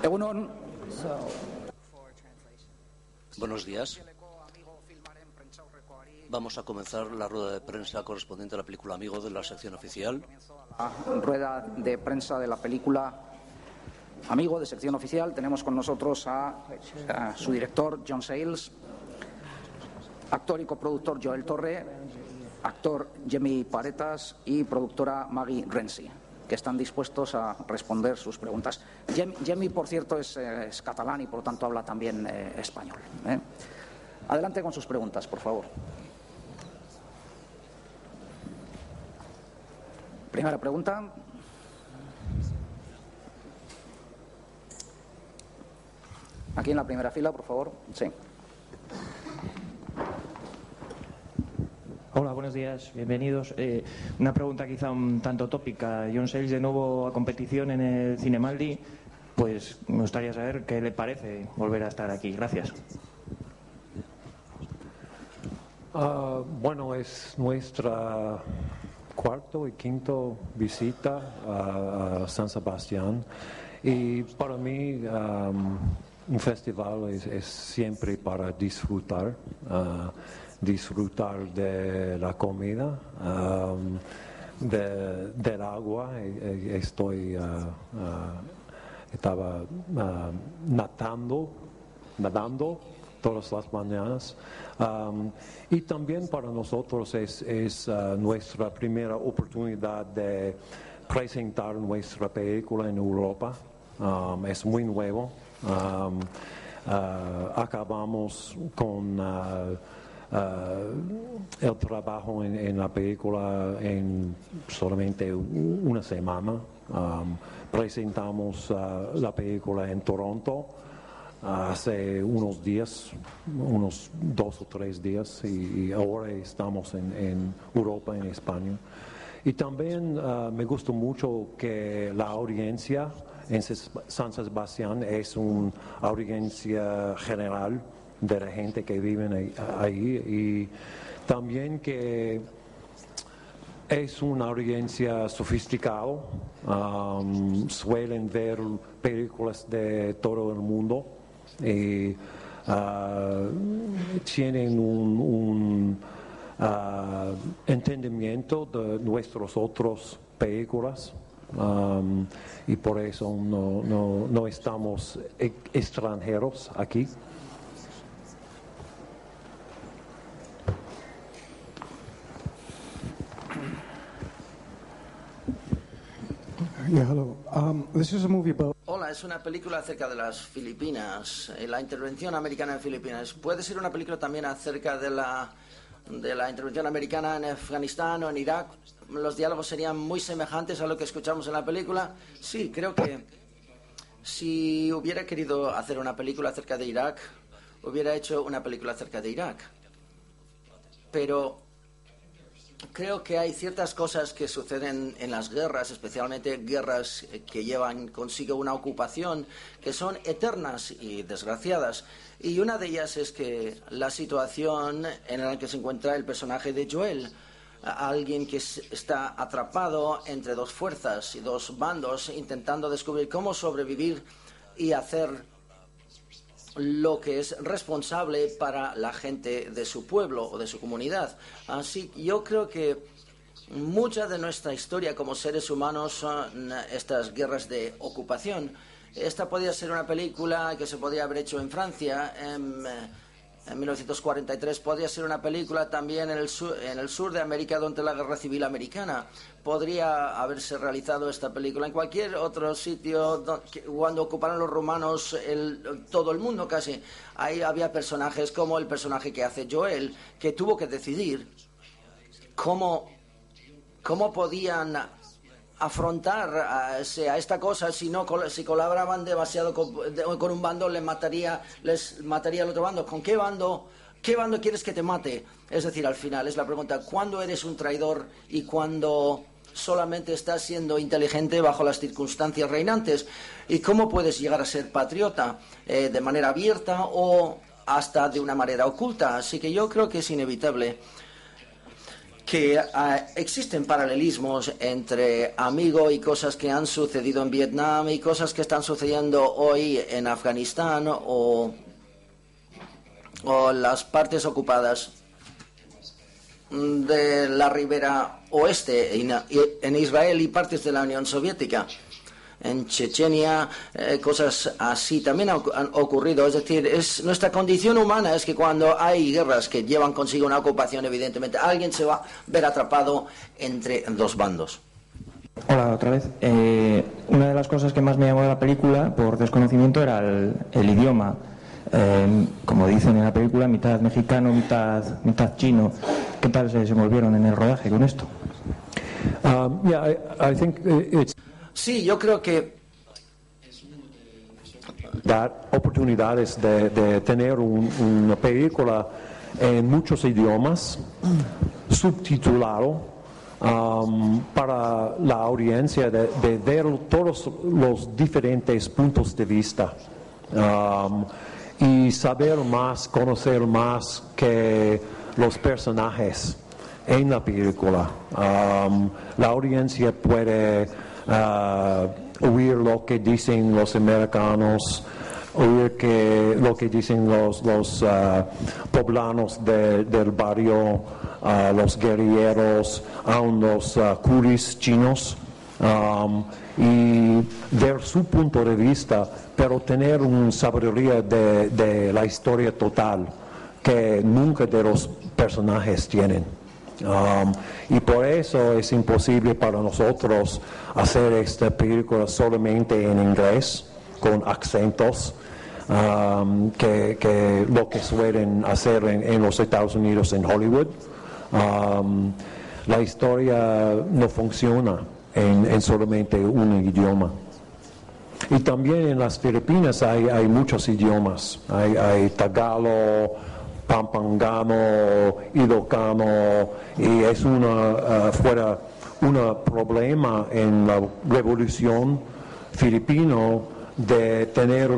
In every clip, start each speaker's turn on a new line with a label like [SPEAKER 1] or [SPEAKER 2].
[SPEAKER 1] Egunon.
[SPEAKER 2] Buenos días. Vamos a comenzar la rueda de prensa correspondiente a la película Amigo de la sección oficial.
[SPEAKER 1] Rueda de prensa de la película Amigo de sección oficial. Tenemos con nosotros a su director, John Sayles, actor y coproductor Joel Torre, actor Jamie Paretas y productora Maggie Renzi, que están dispuestos a responder sus preguntas. Jamie, por cierto, es catalán y por lo tanto habla también español. Adelante con sus preguntas, por favor. Primera pregunta. Aquí en la primera fila, por favor. Sí.
[SPEAKER 3] Hola, buenos días, bienvenidos. Una pregunta quizá un tanto tópica. John Sayles de nuevo a competición en el Cinemaldi. Pues me gustaría saber qué le parece volver a estar aquí. Gracias.
[SPEAKER 4] Bueno, es nuestra cuarto y quinto visita a San Sebastián y para mí un festival es siempre para disfrutar de la comida, del agua. Estaba nadando todas las mañanas, y también para nosotros es nuestra primera oportunidad de presentar nuestra película en Europa. Es muy nuevo. Acabamos con el trabajo en la película en solamente una semana. Presentamos la película en Toronto hace unos días, unos 2 o 3 días, y ahora estamos en Europa, en España. Y también me gusta mucho que la audiencia en San Sebastián es una audiencia general de la gente que vive ahí, y también que es una audiencia sofisticada. Suelen ver películas de todo el mundo y tienen un entendimiento de nuestras otras películas, y por eso no estamos extranjeros aquí.
[SPEAKER 5] Yeah, hello. This is a movie about...
[SPEAKER 6] Hola, es una película acerca de las Filipinas, la intervención americana en Filipinas. Puede ser una película también acerca de la intervención americana en Afganistán o en Irak. Los diálogos serían muy semejantes a lo que escuchamos en la película. Sí, creo que si hubiera querido hacer una película acerca de Irak, hubiera hecho una película acerca de Irak. Pero creo que hay ciertas cosas que suceden en las guerras, especialmente guerras que llevan consigo una ocupación, que son eternas y desgraciadas. Y una de ellas es que la situación en la que se encuentra el personaje de Joel, alguien que está atrapado entre dos fuerzas y dos bandos, intentando descubrir cómo sobrevivir y hacer lo que es responsable para la gente de su pueblo o de su comunidad. Así que yo creo que mucha de nuestra historia como seres humanos son estas guerras de ocupación. Esta podría ser una película que se podría haber hecho en Francia en 1943. Podría ser una película también en el sur de América durante la Guerra Civil Americana. Podría haberse realizado esta película en cualquier otro sitio cuando ocuparon los romanos todo el mundo casi. Ahí había personajes como el personaje que hace Joel, que tuvo que decidir cómo podían afrontar a esta cosa. Si colaboraban demasiado con un bando, les mataría al otro bando. ¿Con qué bando quieres que te mate? Es decir, al final es la pregunta: ¿cuándo eres un traidor y cuándo solamente estás siendo inteligente bajo las circunstancias reinantes? ¿Y cómo puedes llegar a ser patriota? ¿De manera abierta o hasta de una manera oculta? Así que yo creo que es inevitable que existen paralelismos entre Amigo y cosas que han sucedido en Vietnam y cosas que están sucediendo hoy en Afganistán o las partes ocupadas de la ribera oeste en Israel y partes de la Unión Soviética. En Chechenia, cosas así también han ocurrido. Es decir, nuestra condición humana es que cuando hay guerras que llevan consigo una ocupación, evidentemente alguien se va a ver atrapado entre dos bandos.
[SPEAKER 3] Hola, otra vez. Una de las cosas que más me llamó de la película, por desconocimiento, era el idioma. Como dicen en la película, mitad mexicano, mitad chino. ¿Qué tal se desenvolvieron en el rodaje con esto?
[SPEAKER 4] I think it's
[SPEAKER 6] Sí, yo creo que
[SPEAKER 4] dar oportunidades de tener una película en muchos idiomas, subtitulado, para la audiencia de ver todos los diferentes puntos de vista y saber más, conocer más que los personajes en la película. La audiencia puede oír lo que dicen los americanos, oír lo que dicen los poblanos del barrio, los guerrilleros, aún los curis chinos, y ver su punto de vista, pero tener una sabiduría de la historia total que nunca de los personajes tienen. Y por eso es imposible para nosotros hacer esta película solamente en inglés, con acentos, que lo que suelen hacer en los Estados Unidos, en Hollywood. La historia no funciona en solamente un idioma. Y también en las Filipinas hay muchos idiomas. Hay Tagalog, Pampangano, Ilocano, y es fuera un problema en la revolución filipina de tener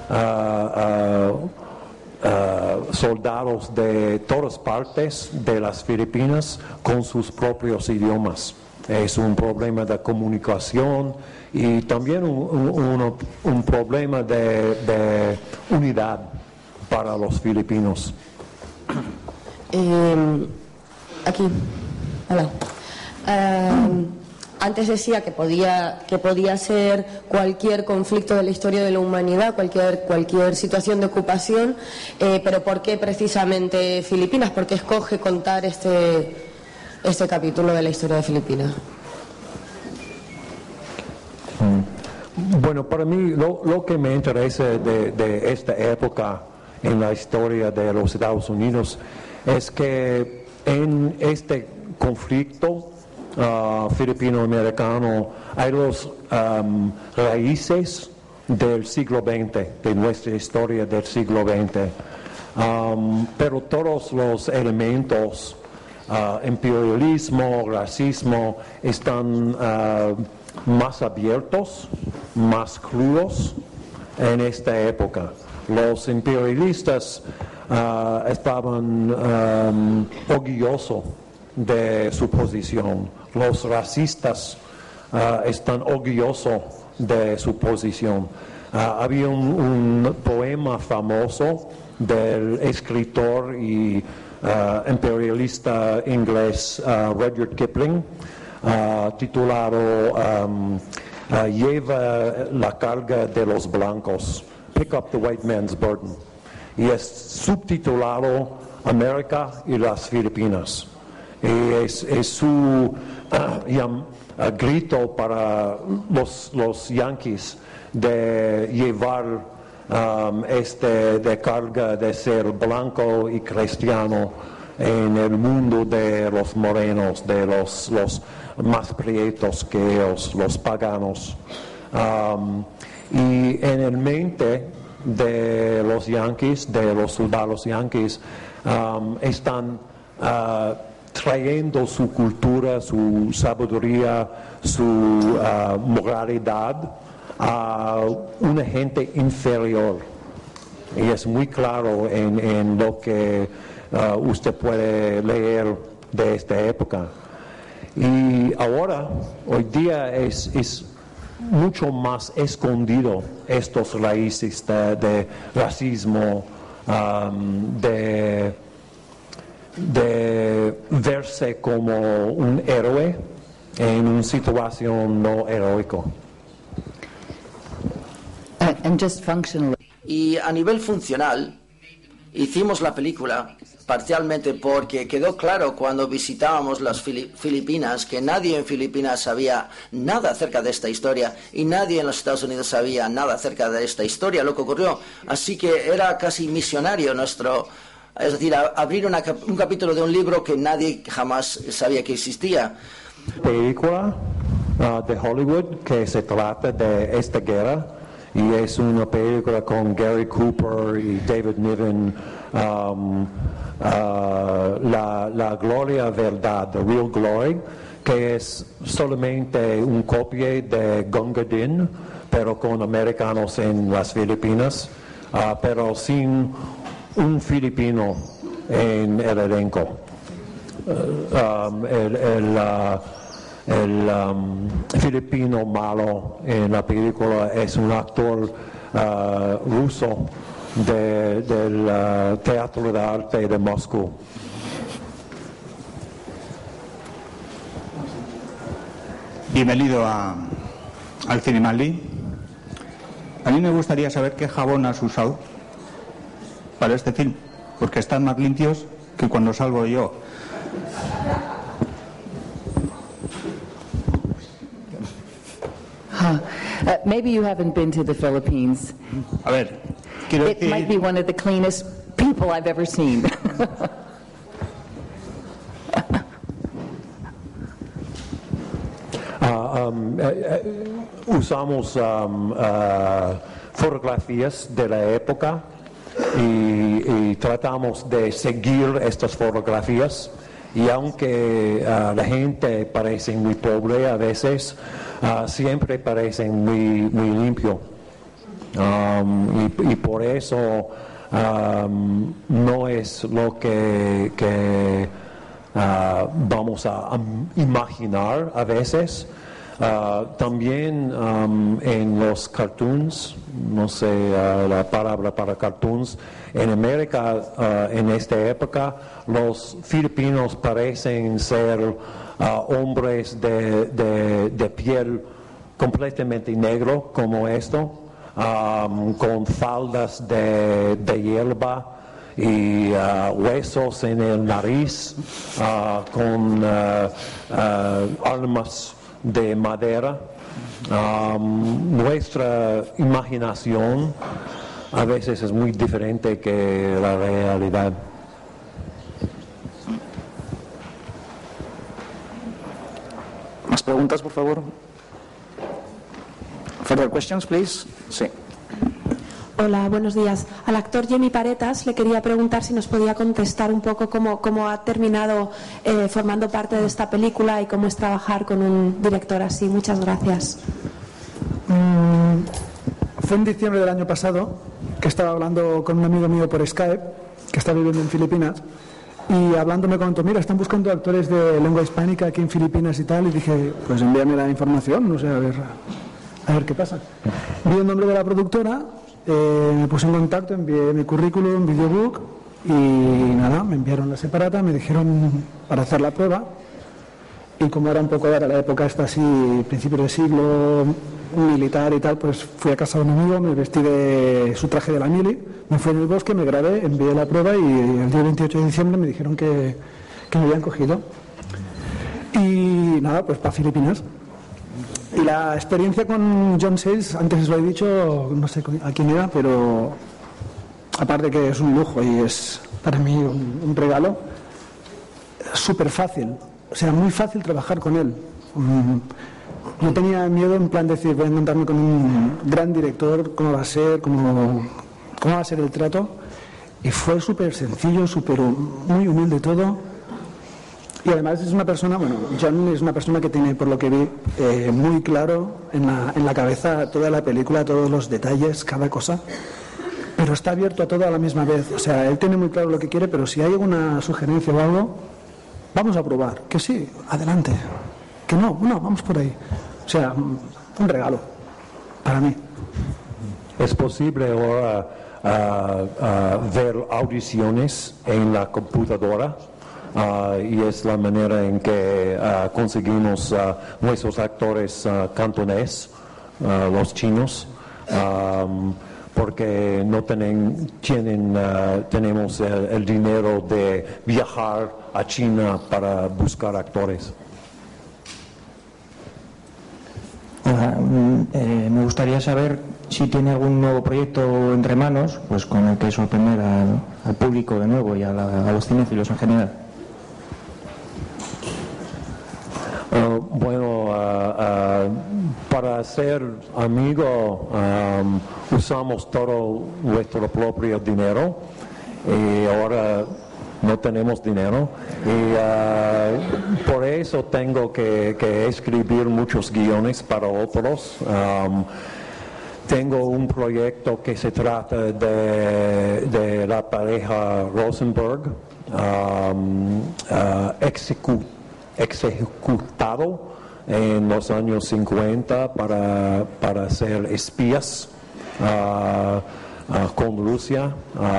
[SPEAKER 4] soldados de todas partes de las Filipinas con sus propios idiomas. Es un problema de comunicación y también un problema de unidad para los filipinos.
[SPEAKER 7] Aquí, hola. Antes decía que podía ser cualquier conflicto de la historia de la humanidad, cualquier situación de ocupación, pero ¿por qué precisamente Filipinas? ¿Por qué escoge contar este capítulo de la historia de Filipinas?
[SPEAKER 4] Bueno, para mí lo que me interesa de esta época en la historia de los Estados Unidos es que en este conflicto filipino-americano hay los raíces del siglo XX, de nuestra historia del siglo XX, pero todos los elementos, imperialismo, racismo, están más abiertos, más crudos en esta época. Los imperialistas estaban orgullosos de su posición. Los racistas están orgullosos de su posición. Había un poema famoso del escritor y imperialista inglés Rudyard Kipling, titulado Lleva la carga de los blancos, Pick Up the White Man's Burden, y es subtitulado América y las Filipinas. Y es su grito para los yanquis de llevar de carga de ser blanco y cristiano en el mundo de los morenos, de los más prietos que ellos, los paganos. Y en el mente de los yanquis, de los soldados yanquis, están trayendo su cultura, su sabiduría, su moralidad a una gente inferior. Y es muy claro en lo que usted puede leer de esta época. Y ahora, hoy día, es mucho más escondido estos raíces de racismo, de verse como un héroe en una situación no heroica.
[SPEAKER 8] And just functionally.
[SPEAKER 6] Y a nivel funcional, hicimos la película parcialmente porque quedó claro cuando visitábamos las Filipinas que nadie en Filipinas sabía nada acerca de esta historia y nadie en los Estados Unidos sabía nada acerca de esta historia, lo que ocurrió. Así que era casi misionario nuestro, es decir, abrir un capítulo de un libro que nadie jamás sabía que existía.
[SPEAKER 4] Película de Hollywood que se trata de esta guerra, y es una película con Gary Cooper y David Niven, la gloria verdad, the real glory, que es solamente un copia de Gunga Din, pero con americanos en las Filipinas, pero sin un filipino en el elenco. El filipino malo en la película es un actor ruso del Teatro de Arte de Moscú.
[SPEAKER 9] Bienvenido al Cinemalí. A mí me gustaría saber qué jabón has usado para este film, porque están más limpios que cuando salgo yo.
[SPEAKER 8] Maybe you haven't been to the Philippines.
[SPEAKER 9] A ver, quiero
[SPEAKER 8] It might be one of the cleanest people I've ever seen.
[SPEAKER 4] Usamos fotografías de la época y tratamos de seguir estas fotografías, y aunque la gente parece muy pobre a veces, siempre parecen muy limpio, y por eso no es lo que vamos a imaginar a veces. También en los cartoons, no sé la palabra para cartoons, en América en esta época los filipinos parecen ser hombres de piel completamente negro como esto, con faldas de hierba y huesos en el nariz, con armas de madera. Nuestra imaginación a veces es muy diferente que la realidad.
[SPEAKER 1] ¿Más preguntas, por favor? Further questions, please. Sí.
[SPEAKER 10] Hola, buenos días. Al actor Jimmy Paretas le quería preguntar si nos podía contestar un poco cómo ha terminado formando parte de esta película y cómo es trabajar con un director así. Muchas gracias.
[SPEAKER 5] Fue en diciembre del año pasado que estaba hablando con un amigo mío por Skype, que está viviendo en Filipinas, y hablando me contó, mira, están buscando actores de lengua hispánica aquí en Filipinas y tal, y dije, pues envíame la información, no sé, a ver qué pasa. Vi el nombre de la productora, me puse en contacto, envié mi currículum, videobook, y nada, me enviaron la separata, me dijeron para hacer la prueba, y como era un poco ahora la época esta así, principio de siglo, militar y tal, pues fui a casa de un amigo, me vestí de su traje de la mili, me fui en el bosque, me grabé, envié la prueba y el día 28 de diciembre me dijeron que me habían cogido. Y nada, pues para Filipinas. Y la experiencia con John Sayles, antes os lo he dicho, no sé a quién era, pero aparte que es un lujo y es para mí un regalo, súper fácil, o sea, muy fácil trabajar con él. No tenía miedo en plan de decir, voy a encontrarme con un gran director, cómo va a ser, cómo va a ser el trato. Y fue súper sencillo, muy humilde todo. Y además es una persona, bueno, John es una persona que tiene, por lo que vi, muy claro en la cabeza toda la película, todos los detalles, cada cosa. Pero está abierto a todo a la misma vez. O sea, él tiene muy claro lo que quiere, pero si hay alguna sugerencia o algo, vamos a probar, que sí, adelante, que no, vamos por ahí. O sea, un regalo para mí.
[SPEAKER 4] Es posible ahora ver audiciones en la computadora y es la manera en que conseguimos nuestros actores cantonés, los chinos, porque no tenemos el dinero de viajar a China para buscar actores.
[SPEAKER 3] Me gustaría saber si tiene algún nuevo proyecto entre manos, pues con el que sorprender al público de nuevo y a los cinéfilos en general.
[SPEAKER 4] Para ser amigo usamos todo nuestro propio dinero y ahora no tenemos dinero y por eso tengo que escribir muchos guiones para otros. Tengo un proyecto que se trata de la pareja Rosenberg, ejecutado en los años 50 para ser espías con Rusia,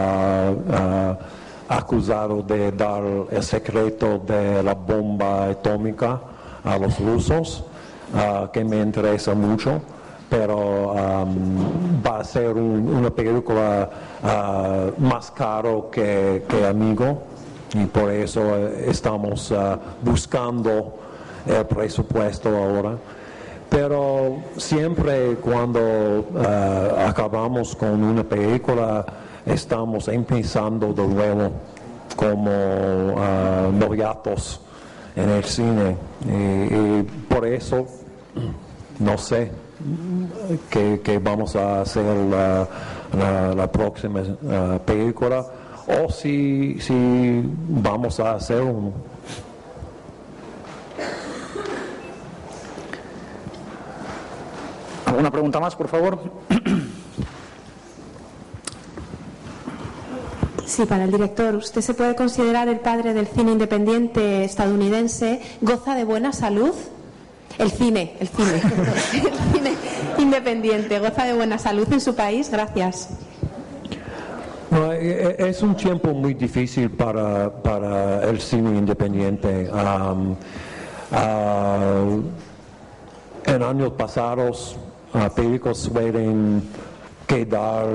[SPEAKER 4] acusado de dar el secreto de la bomba atómica a los rusos, que me interesa mucho, pero va a ser una película más caro que Amigo, y por eso estamos buscando el presupuesto ahora. Pero siempre cuando acabamos con una película estamos empezando de nuevo como noviatos en el cine y por eso no sé qué vamos a hacer la próxima película o si vamos a hacer un.
[SPEAKER 1] ¿Alguna pregunta más, por favor?
[SPEAKER 10] Sí, para el director. ¿Usted se puede considerar el padre del cine independiente estadounidense? ¿Goza de buena salud? El cine el cine independiente, ¿goza de buena salud en su país? Gracias.
[SPEAKER 4] No, es un tiempo muy difícil para el cine independiente. En años pasados, películas suelen quedar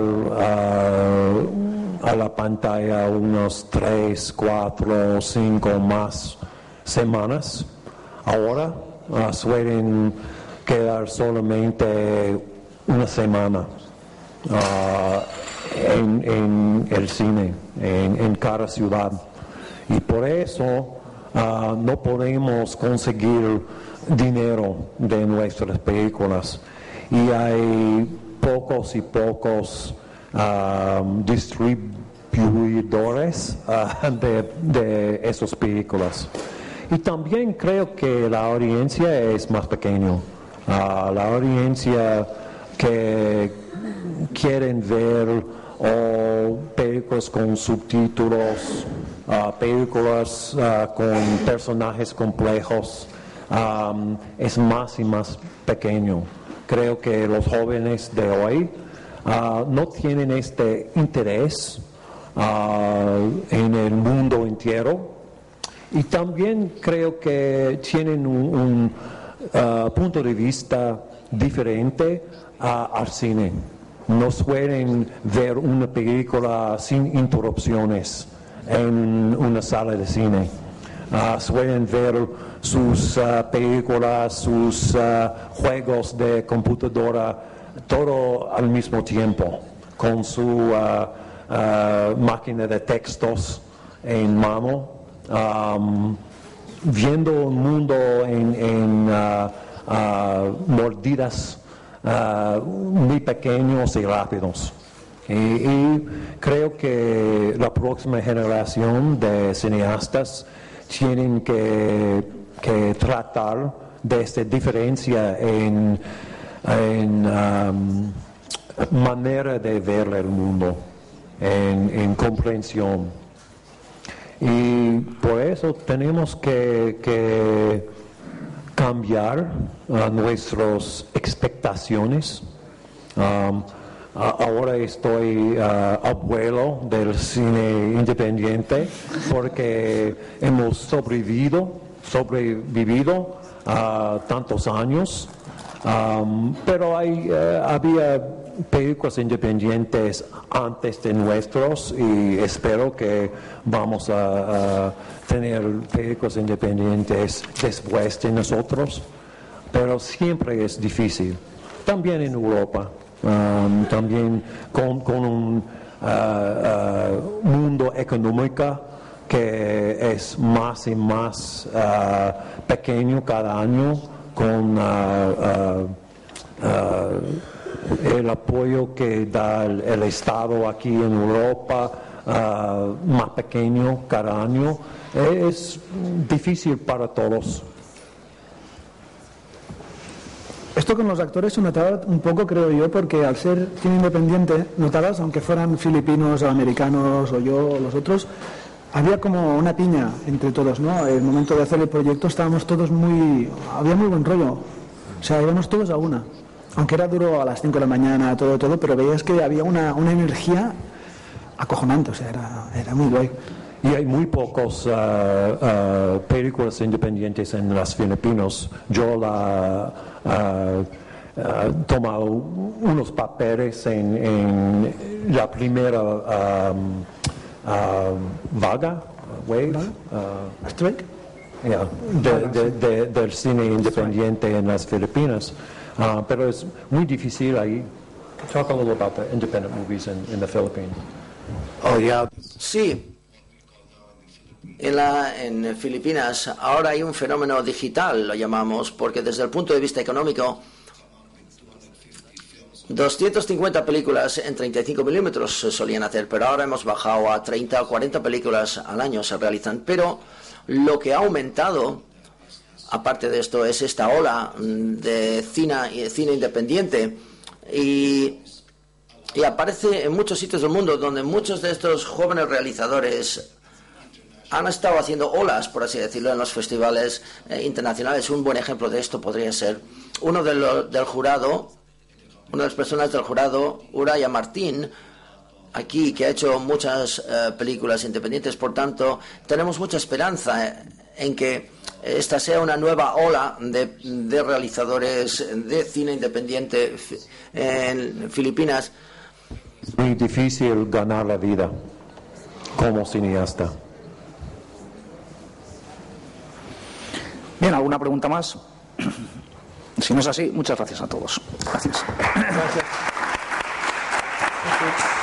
[SPEAKER 4] a la pantalla unos 3, 4, 5 más semanas. Ahora suelen quedar solamente una semana en el cine, en cada ciudad. Y por eso no podemos conseguir dinero de nuestras películas. Y hay pocos distribuidores de esas películas. Y también creo que la audiencia es más pequeña. La audiencia que quieren ver películas con subtítulos, películas con personajes complejos, es más y más pequeño. Creo que los jóvenes de hoy no tienen este interés en el mundo entero. Y también creo que tienen un punto de vista diferente al cine. No suelen ver una película sin interrupciones en una sala de cine. Suelen ver sus películas, sus juegos de computadora, todo al mismo tiempo, con su máquina de textos en mano. Viendo un mundo en mordidas muy pequeños y rápidos. Y creo que la próxima generación de cineastas tienen que tratar de esta diferencia en manera de ver el mundo, en comprensión. Y por eso tenemos que cambiar nuestras expectaciones. Ahora estoy abuelo del cine independiente porque hemos sobrevivido tantos años, pero había películas independientes antes de nuestros y espero que vamos a tener películas independientes después de nosotros, pero siempre es difícil, también en Europa. También con un mundo económico que es más y más pequeño cada año, con el apoyo que da el Estado aquí en Europa, más pequeño cada año, es difícil para todos.
[SPEAKER 5] Esto con los actores se notaba un poco, creo yo, porque al ser cine independiente, notabas, aunque fueran filipinos o americanos o yo o los otros, había como una piña entre todos, ¿no? El momento de hacer el proyecto estábamos todos había muy buen rollo, o sea, íbamos todos a una, aunque era duro a las 5 de la mañana, todo, pero veías que había una energía acojonante, o sea, era muy guay.
[SPEAKER 4] Y hay muy pocos películas independientes en las Filipinas. Yo tomado unos papeles en la primera wave,
[SPEAKER 5] strike,
[SPEAKER 4] del cine independiente en las Filipinas. Pero es muy difícil ahí. Talk a little about the independent movies in the Philippines.
[SPEAKER 6] Oh, yeah. Sí. En Filipinas ahora hay un fenómeno digital, lo llamamos, porque desde el punto de vista económico, 250 películas en 35 milímetros se solían hacer, pero ahora hemos bajado a 30 o 40 películas al año se realizan. Pero lo que ha aumentado, aparte de esto, es esta ola de cine independiente y aparece en muchos sitios del mundo donde muchos de estos jóvenes realizadores han estado haciendo olas, por así decirlo, en los festivales internacionales. Un buen ejemplo de esto podría ser una de las personas del jurado, Uraya Martín, aquí, que ha hecho muchas películas independientes. Por tanto, tenemos mucha esperanza en que esta sea una nueva ola de realizadores de cine independiente en Filipinas.
[SPEAKER 4] Es muy difícil ganar la vida como cineasta.
[SPEAKER 1] Bien, ¿alguna pregunta más? Si no es así, muchas gracias a todos. Gracias.
[SPEAKER 5] Gracias.